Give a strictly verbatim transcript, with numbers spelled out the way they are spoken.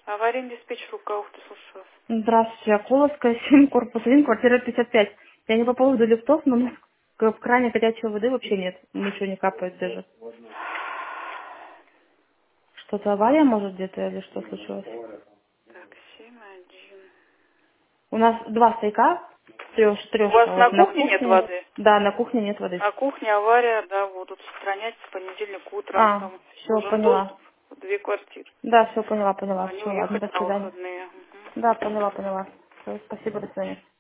Аварийный диспетчер руководство, слушаю вас. Здравствуйте, Акуловская, семь, корпус один, квартира пятьдесят пять. Я не по поводу лифтов, но у нас в кране горячей воды вообще нет. Ничего не капает даже. Что-то авария может где-то или что случилось? Так, семь один. У нас два стояка, треш, У вас трешка, на вот на кухне нет кухне. воды? Да, на кухне нет воды. На кухне авария, да, будут устранять с понедельника утром. А, Там все, нужен поняла. доступ в две квартиры. Да, все, поняла, поняла. Они Все, ладно, уехать до на свидания. выходные. Да, Мгм. поняла, поняла. Все, спасибо, до свидания.